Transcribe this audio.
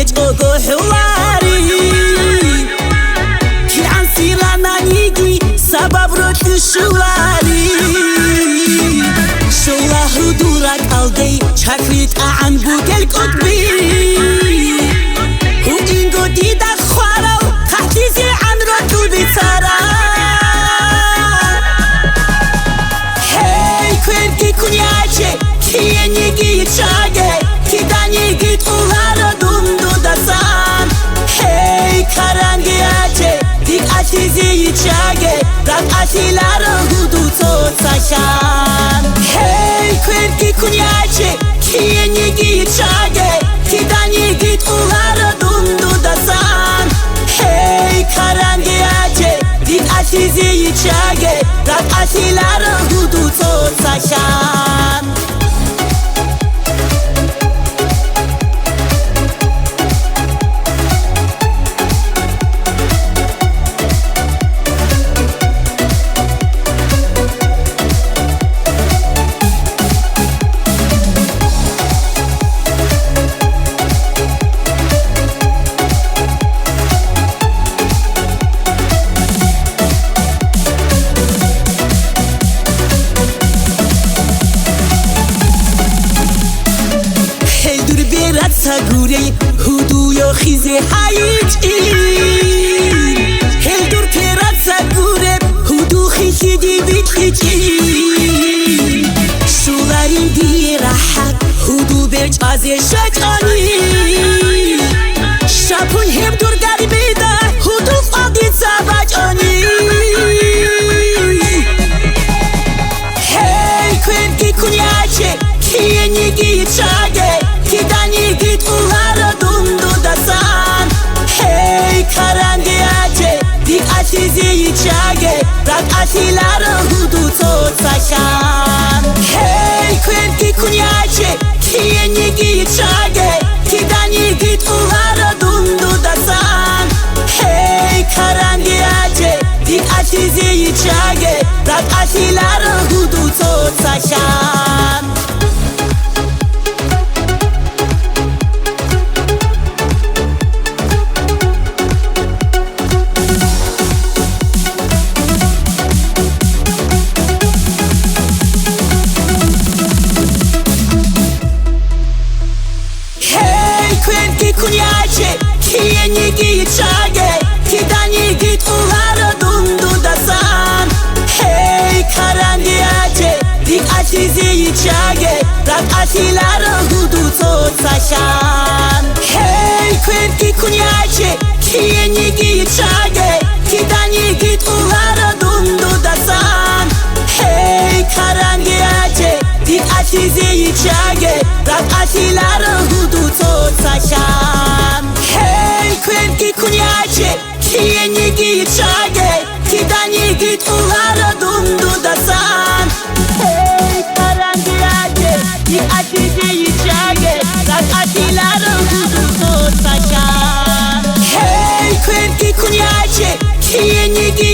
ogo hwari ki ansira nanigi sabab ro tushwari shola hudura kaldei chakrit aan bugel qutbi hu ingo dida khwara tahtizi an ro tudi tsara hey kwergi kunyache kienigi chage kidanigi tulara dundu dasan hey karangi ache dik atizi chage rat atilara hudu tsashan hey kwergi kunyache kienigi chage kidanigi tulara dundu dasan hey karangi ache dik atizi chage rat atilara hudu tsashan Sagure hudu yo khize hayit heldur perat sagure hudu khidi bitkhiti shularin di rahat hudu berj aze shajani shapun heldur garibida hudu qadi sabajani hey kwengi kunyache kienigi chage kidanigi tulara dundu dasan hey karangi ache dik atizi chage rat atilara hudu tsashan hey kwengi kunyache kienigi chage kidanigi tulara dundu dasan hey karangi ache dik atizi chage rat atilara hudu tsashan kunyache kienigi chage kidanigi tulara dundu dasan hey karangi ache dik atizi chage rat atilara hudu tsashan hey kwengi kunyache kienigi chage kidanigi tulara dundu dasan hey karangi ache dik atizi chage rat atilara hudu tsashan hey kwengi kunyache kienigi chage kidanigi tulara dundu dasan hey karangi ache dik atizi chage rat atilara hudu tsashan hey kwengi kunyache kienigi